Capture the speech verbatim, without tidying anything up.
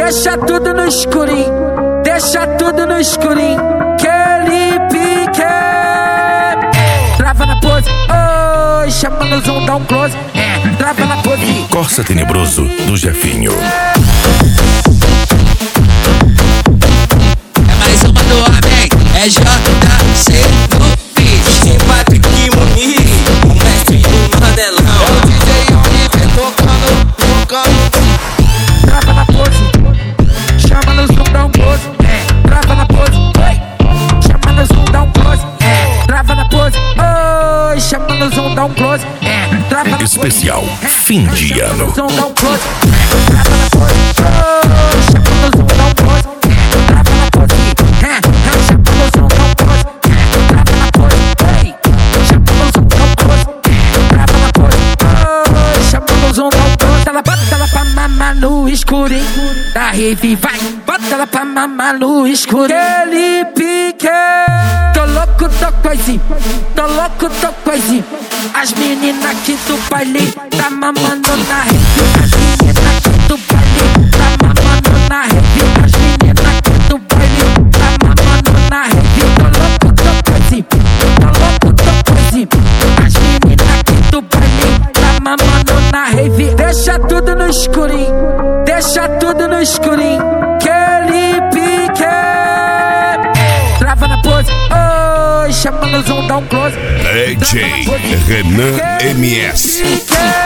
Deixa tudo no escurinho, deixa tudo no escurinho. Que ele pique. Trava na pose, oi, chama no zoom, dá um close. Trava na pose. Corsa Tenebroso do Jefinho. É mais uma do homem, é J C no beat. Sim, Patrick Muniz, o mestre do Mandelão. É o D J Oliver tocando, tocando. Trava na pose, chama no zoom, dá um close. Trava na pose, oi, chama no zoom, dá um close. Trava na pose, oi, chama no zoom, dá um close. Trava na pose. Especial fim de ano. Zoom, dá um close. Trava na pose, oi, chama no zoom, dá um close. Trava na pose, chama no zoom, dá um close. Trava na pose, oi, chama no zoom, dá um close. Trava na pose, oi, chama no zoom, dá um close. Ela bota ela pra mamar no escurinho da rave, vai. Bota ela pra mamar no escurinho. Ele pique. Tô louco, tô coisinho, tô louco, tô coisinho. As meninas aqui do baile tá mamando na rave. As meninas aqui do baile tá mamando na rave. As meninas aqui do baile tá mamando na rave. Tô louco, tô coisinho, tô louco, tô coisinho. As meninas aqui do baile tá mamando na rave. Deixa tudo no escurinho, deixa tudo no escurinho. Que ele pique. Trava na pose, oi, chama no zoom, dá um close. D J Renan M S.